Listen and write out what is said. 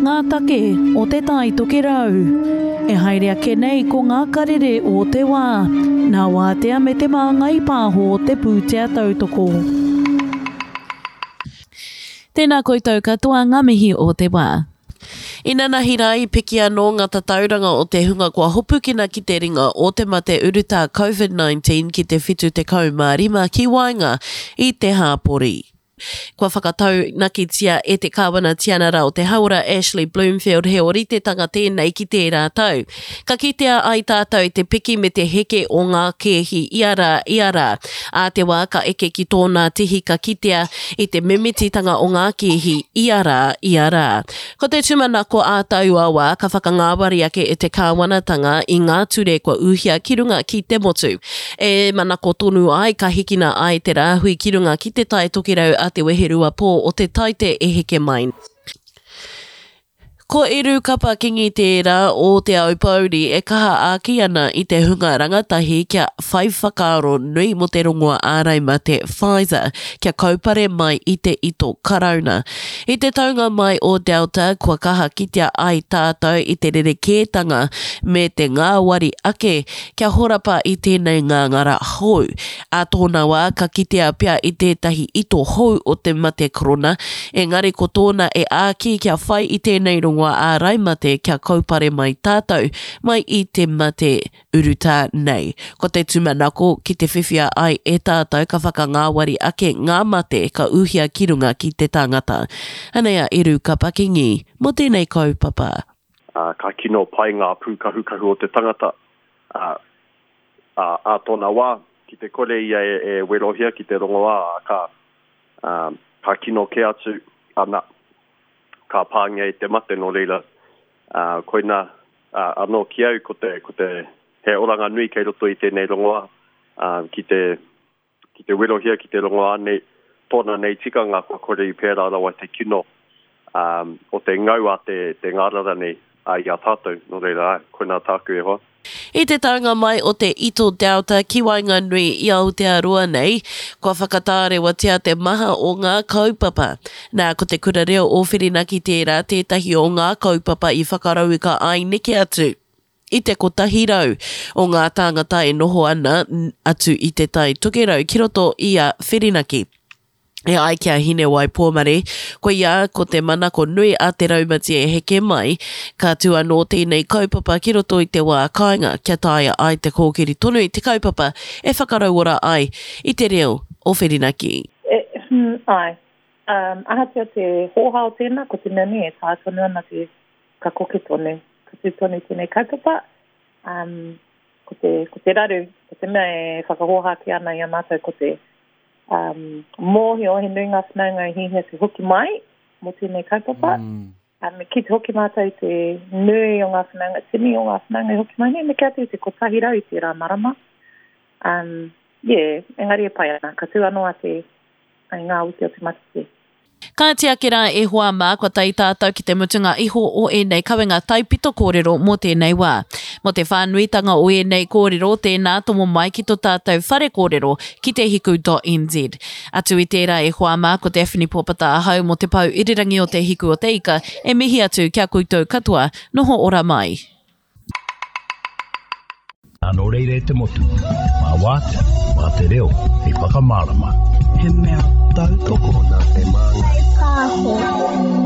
ngā take o te tai toke rau. E haere ake nei ko ngā karere o te wā. Nā wātea me te māngai pāho o te pūtea tautoko. Tēnā koutou katoa ngā mihi o te wā. Ina nahi rai piki anō ngā tatauranga o te hunga kua hopukina ki te ringa o te mate uruta COVID-19 ki te whitu te kaumārima ki Wainga i te hāpori. Kua whakatau nakitia e te kāwana tianara o te haura Ashley Bloomfield he oritetanga tēnei ki te rātau. Ka kitea ai tātou te piki me te heke o ngā kehi iara. A te wā ka eke ki tōna tihi ka kitea i te memititanga o ngā kehi iara. Ko te tumanako ātau awa ka whakangāwari ake e te kāwanatanga i ngā ture kua uhia ki runga ki te motu. E manako tonu ai ka hikina ai te rāhui ki runga ki te tai tokirau a te weherua pō o te taite e heke mai. Ko eru kapa kingi tērā o te aupauri e kaha āki ana i te hunga rangatahi kia whai whakaaro nui mo te rongoa ārai ma te Pfizer kia kaupare mai i te ito karauna. I te taunga mai o Delta kua kaha kitea ai tātou i te rerekētanga me te ngāwari ake kia horapa i tēnei ngā ngara hou. A tōna wā ka kitea pia i tētahi ito hou o te mate korona, engari ko tōna e āki kia whai i tēnei rongoa a raimate kia kaupare mai tātou mai i te mate uruta nei. Ko te tumanako ki te whiwhia ai e tātou ka whakangāwari ake ngā mate ka uhia ki runga ki te tangata. Anea eru ka pakingi mo tēnei kaupapa. Ka kino pai ngā pūkahu o te tangata. A tōna wā, ki te kore ia e werohia ki te rongoa ka kino ke atu ana. Ka pāngia i te mate no reira. Koina anō ki au ko te he oranga nui kei roto i tēnei rongoa. Ki te werohia ki te rongoa nei, tōna nei tika ngā kua kore i pēra rawa te kino. O te ngau a te ngārara nei i a tātou no reira. Koina tāku e hoa. I te taunga mai o te ito Delta ki Wainga nui i Aotearoa nei, kua whakatāre watia te maha o ngā kaupapa. Nā ko te kura reo o whirinaki tērā tētahi o ngā kaupapa i whakarauka ai neke atu. I te kotahirau o ngā tāngata e noho ana atu i te tai tokerau ki roto i a whirinaki. E ai kia hine wai pōmare, ko ia ko te manako nui a te raumati e heke mai, ka tua no tēnei kaupapa ki roto i te wā kāinga kia tāia ai te kōkiri tonu i te kaupapa e whakarauora ai i te reo o Whirinaki. Ai. Ahatia te hōha o tēnā, ko te nani e tātonu ana te ka koke tonu. Ko te tonu tēnei kaupapa, ko te raru, ko te mea e whakahoha ki ana i a mātou ko te mōhi o he nui ngā whanaunga i hihia te hoki mai mo tēnei kaupapa. Me ki te hoki mātou te nui o ngā whanaunga, tini o ngā whanaunga i hoki mai, me kia te kotahi rau i te rā marama. Engari e pai ana, ka tū anō a te ngā uti o te matiti. Ka tia ki rā e hoa mā, kua tai tātou ki te mutunga iho o enei kawenga taipito kōrero mō tēnei wā. Mō te whānuitanga o enei kōrero, tēnā tomo mai ki tō tātou whare kōrero ki te hiku.nz. Atu i tērā e hoa mā, ko Daphne Popata ahau mō te pau irirangi o te hiku o te ika, e mihi atu kia koutou katoa, noho ora mai. Anō reire te motu, mā wātea, mā te reo, he whakamārama. He mea tau toko na te māngai.